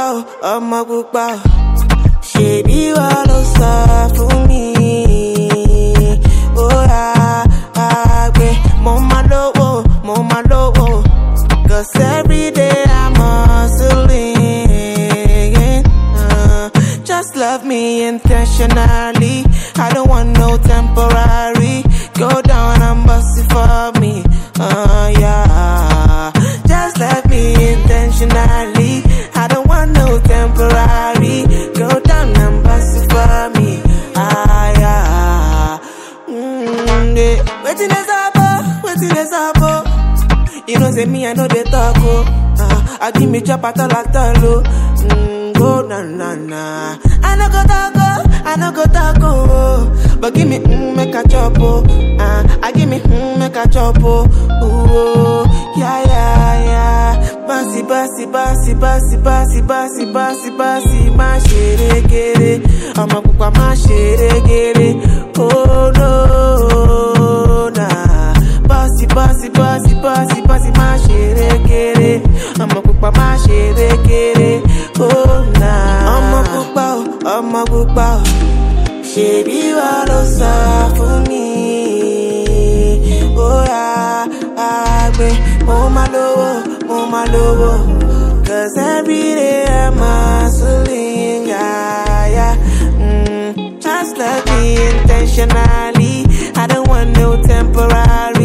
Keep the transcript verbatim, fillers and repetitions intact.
pupa o, ọmọ pupa o. Ṣebí wà ló sọ fún mi. Ó yá àgbẹ̀ mo máa lówó, mo máa lówó. Cause every day I'm hustling. Uh, just love me intentionally. I don't want no temporary. Go down and bust it for me. Uh, yeah. Just love me intentionally. I don't want no temporary. Go down and bust it for me. Ah, yeah. Mm, yeah. Waiting is up, waiting is up. You know, say me, I know they talk, oh. Uh, I give me chop at all at all, oh. Mm, go, na, na, na. I no go talk, oh. I no go talk, oh. But give me, mm, make a chop, oh. Uh, I give me, mm, make a chop, oh. Ooh, yeah, yeah, yeah. Bossy, bossy, bossy, bossy, bossy, bossy, bossy, bossy, ma shere gere. I'ma pupa ma shere gere. Oh, no, nah. Bossy, bossy, bossy, bossy, bossy, ma shere gere. I'ma pupa ma shere gere. Oh, nah. I'ma pupa, I'ma pupa. Ṣebí wà ló sọ fún mi. Ó yá àgbẹ̀ mo máa lówó, mo máa lówó. Cause every day I'm hustling, yeah, yeah. Mm, just love me intentionally. I don't want no temporary.